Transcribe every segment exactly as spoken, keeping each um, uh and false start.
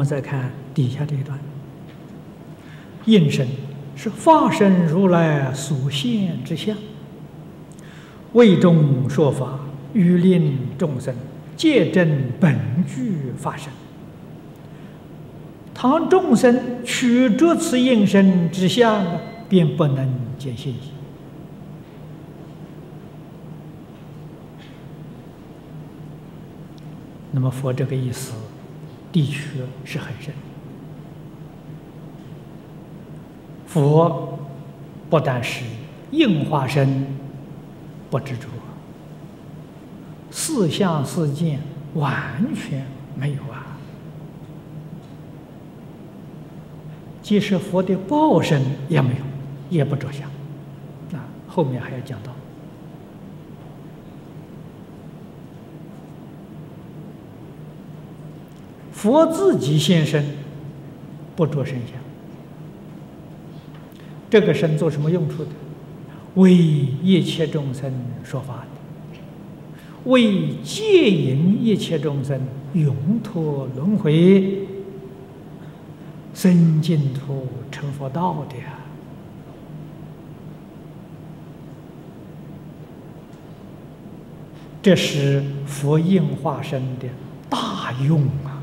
们再看底下这一段，应身是法身如来所现之相，为众说法，欲令众生戒证本具法身。倘众生取着此应身之相，便不能见现义。那么佛这个意思的确是很深。佛不但是应化身不执着，四相四见完全没有啊。即使佛的报身也没有，也不着相。啊，后面还要讲到。佛自己现身，不着身相。这个身做什么用处的？为一切众生说法的，为戒引一切众生永脱轮回，生净土成佛道的呀。这是佛应化身的大用啊！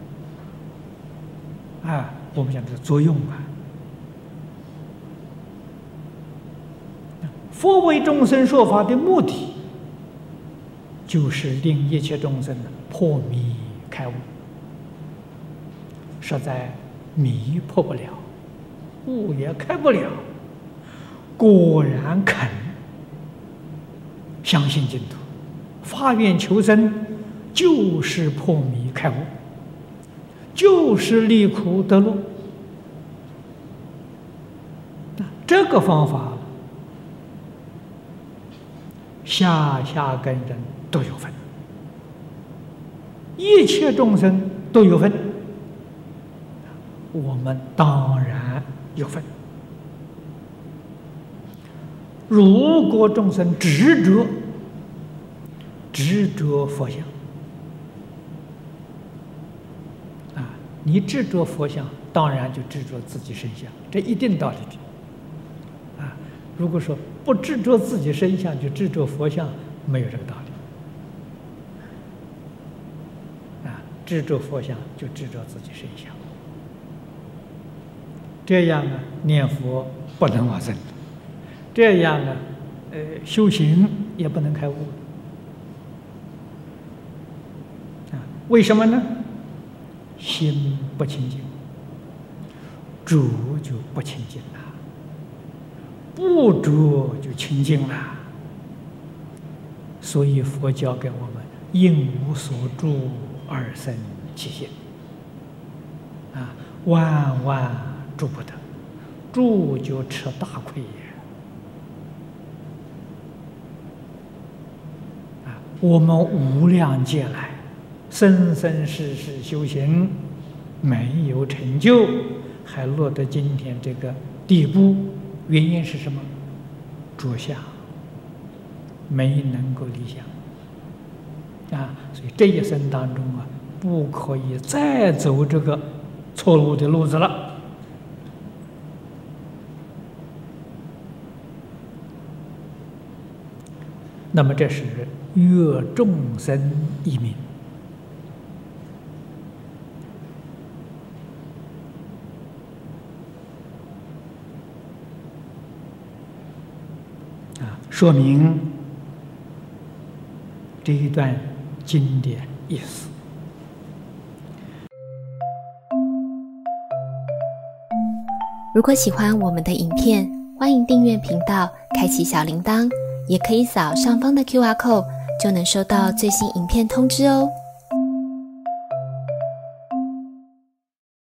啊，我们讲的作用啊。佛为众生说法的目的，就是令一切众生破迷开悟。实在迷破不了，悟也开不了，果然肯相信净土，发愿求生，就是破迷开悟，就是离苦得乐。这个方法，下下根人都有份，一切众生都有份，我们当然有份。如果众生执着执着佛像啊，你执着佛像，当然就执着自己身相，这一定道理的啊。如果说不执着自己身相，就执着佛像，没有这个道理啊。执着佛像就执着自己身相，这样啊，念佛不能往生，这样啊，呃，修行也不能开悟啊。为什么呢？心不清净，主就不清净了。不着就清净了，所以佛教给我们应无所住而生其心啊，万万住不得，住就吃大亏也啊！我们无量劫来生生世世修行没有成就，还落得今天这个地步。原因是什么？着相，没能够离相啊！所以这一生当中啊，不可以再走这个错误的路子了。那么这是悦众生一命。说明这一段经的意思。 如果喜欢我们的影片，欢迎订阅频道，开启小铃铛，也可以扫上方的 Q R code， 就能收到最新影片通知哦。